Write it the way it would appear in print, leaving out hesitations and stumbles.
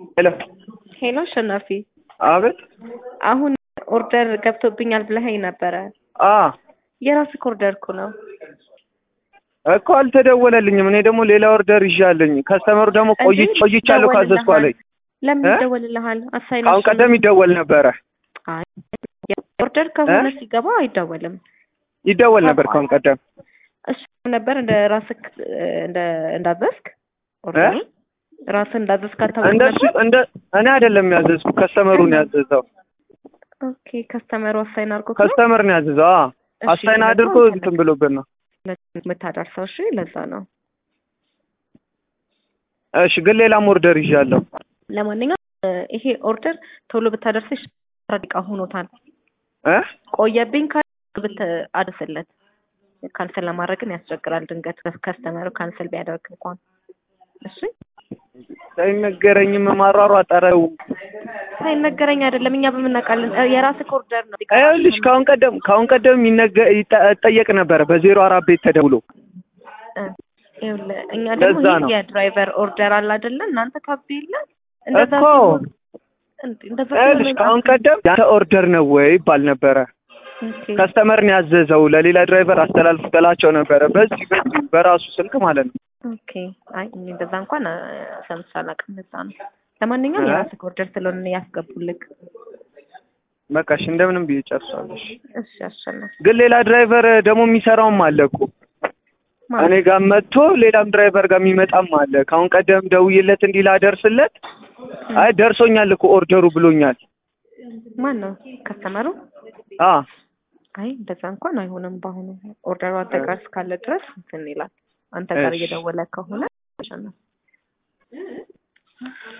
ሄሎ ሄሎ አሸናፊ፣ አቤት። አሁን ኦርደር ገብቶብኛል ብለኸኝ ነበረ። የራስህ ኦርደር እኮ ነው እኮ አልተደወለልኝም። እኔ ደግሞ ሌላ ኦርደር ይዣለኝ። ከስተመሩ ደግሞ ቆይቻለሁ ካዘዝኩ አለኝ። ለምን ይደወልልሃል? አሳይን አሁን ቀደም ይደወል ነበረ። አይ ኦርደር ከሆነ ሲገባ አይደወልም። ይደወል ነበር ከአሁን ቀደም። እሱ ነበር እንደ ራስህ እንዳዘዝክ ኦርደር ራስህ እንዳዘዝክ አታውቅም ነበር? እኔ አይደለም ያዘዝኩ፣ ከስተመሩ ነው ያዘዘው። ኦኬ ከስተመሩ አሳይን አድርጎ ከስተመር ነው ያዘዘው። አሳይን አድርጎ እንትን ብሎብን ነው የምታደርሰው። እሺ ለዛ ነው። እሺ ግን ሌላም ኦርደር ይዣለሁ። ለማንኛውም ይሄ ኦርደር ቶሎ ብታደርሰሽ ደቂቃ ሆኖታል። ቆየብኝ ብታደርስለት ካንሰል ለማድረግም ያስቸግራል። ድንገት ከስተመሩ ካንሰል ቢያደርግ እንኳን እሺ ሳይነገረኝም ማሯሯጠረው ሳይነገረኝ አይደለም እኛ በምናውቃለን። የራስህ ኦርደር ነው። አይልሽ ካሁን ቀደም ይጠየቅ ነበር በ04 ቤት ተደውሎ። እኛ ደግሞ የድራይቨር ኦርደር አለ አይደለ? እናንተ ካብዲ ይላ እንደዛ አይልሽ ካሁን ቀደም ያንተ ኦርደር ነው ወይ ይባል ነበረ። ከስተመር ነው ያዘዘው ለሌላ ድራይቨር አስተላልፍ በላቸው ነበረ። በዚህ በራሱ ስልክ ማለት ነው። ኦኬ አይ እንደዛ እንኳን ሰምቼ አላውቅም። እንደዛ ነው። ለማንኛውም የራስህ ኦርደር ስለሆነ ያስገቡልክ። በቃ እሺ እንደምንም ብዬ ጨርሳለሁ። እሺ አሸናፊ። ግን ሌላ ድራይቨር ደግሞ የሚሰራውም አለ እኮ እኔ ጋር መጥቶ ሌላም ድራይቨር ጋር የሚመጣም አለ። ካሁን ቀደም ደውዬለት እንዲህ ላደርስለት አይ ደርሶኛል እኮ ኦርደሩ ብሎኛል። ማን ነው ከስተመሩ? አይ እንደዛ እንኳን አይሆንም። በአሁኑ ኦርደሩ አንተ ጋር እስካለ ድረስ እንትን ይላል። አንተ ጋር እየደወለ ከሆነ አሸናፊ